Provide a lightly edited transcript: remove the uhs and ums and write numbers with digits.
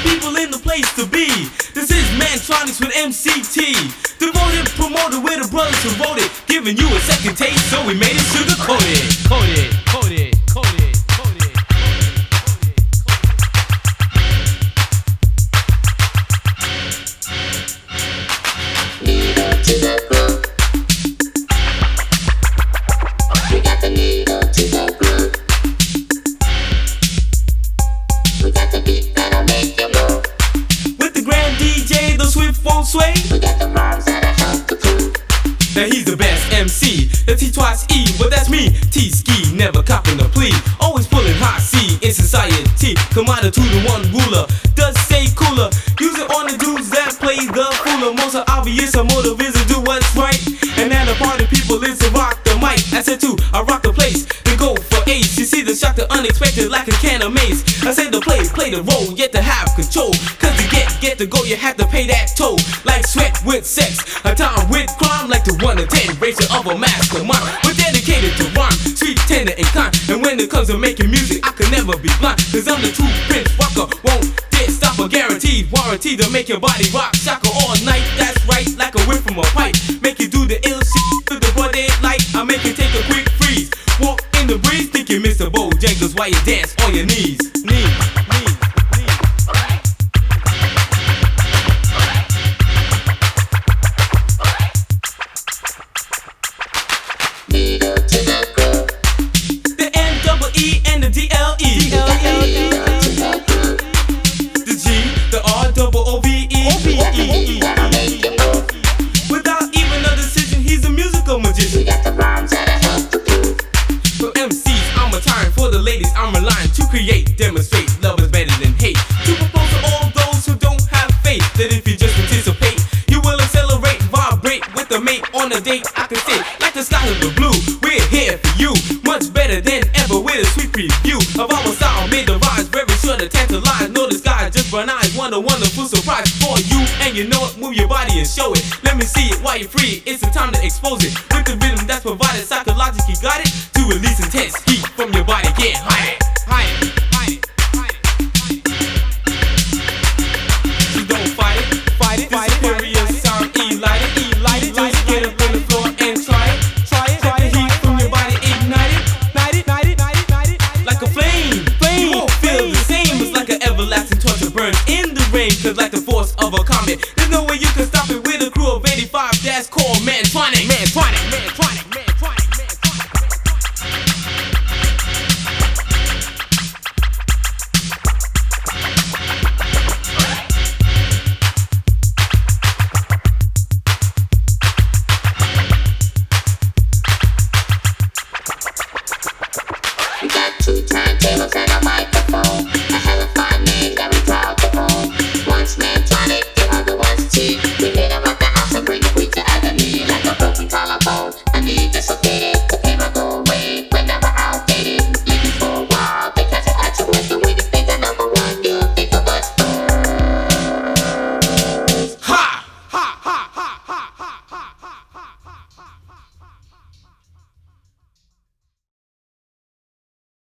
people in the place to be. This is Mantronics with MCT, devoted promoter with the brothers who wrote it, giving you a second taste, so we made it sugar-coated. Coated, coated, coated. Sway. We got the rhymes that I have to prove. Now he's the best MC, the T twice E, but that's me. T-ski, never copping a plea, always pulling hot C in society. Commodity to the one ruler, does stay cooler. Use it on the dudes that play the fooler. Most are obvious, a motive is to do what's right, and now the party people is to rock the mic. I said two, I rock the place, then go for ace. You see the shock, the unexpected, like a can of mace. I say the play the role, yet to have control. Cause to get to go, you have to pay that toll. Like sweat with sex, a time with crime, like the 1 to 10 ratio of a mastermind. We're dedicated to rhyme, sweet, tender, and kind. And when it comes to making music, I can never be blind. Cause I'm the true Prince Rocker, won't dare stop, a guaranteed warranty to make your body rock. Shaka all night, that's right, like a whip from a pipe. Make you do the ill shit with the broad daylight. I make you take a quick freeze, walk in the breeze, think you Mr. Bojangles while you dance on your knees. The N-double-E and the D-L-E. The G, the R-double-O-V-E. Without even a decision, he's a musical magician. For MCs, I'm a tyrant. For the ladies, I'm relying to create, demonstrate. Love is better than hate. To propose to all those who don't have faith, that if you just anticipate, you will accelerate, vibrate with a mate on a date. I can say, like the sky of the blue, we're here for you. Much better than ever with a sweet preview of our style. Made the rhymes very sure to tantalize. No disguise, just brown eyes. What a wonderful surprise for you. And you know it, move your body and show it. Let me see it while you're free. It's the time to expose it with the rhythm that's provided. Psychologically got it to release intense heat from your body. Get high, high, high, high. So don't fight it, fight it. This superior sound, light it. Just get up on the floor and try it. Let the heat from your body ignite it. Like a flame. You won't feel the same. It's like an everlasting torch that burns in the rain. Cause like the force of a comet, there's no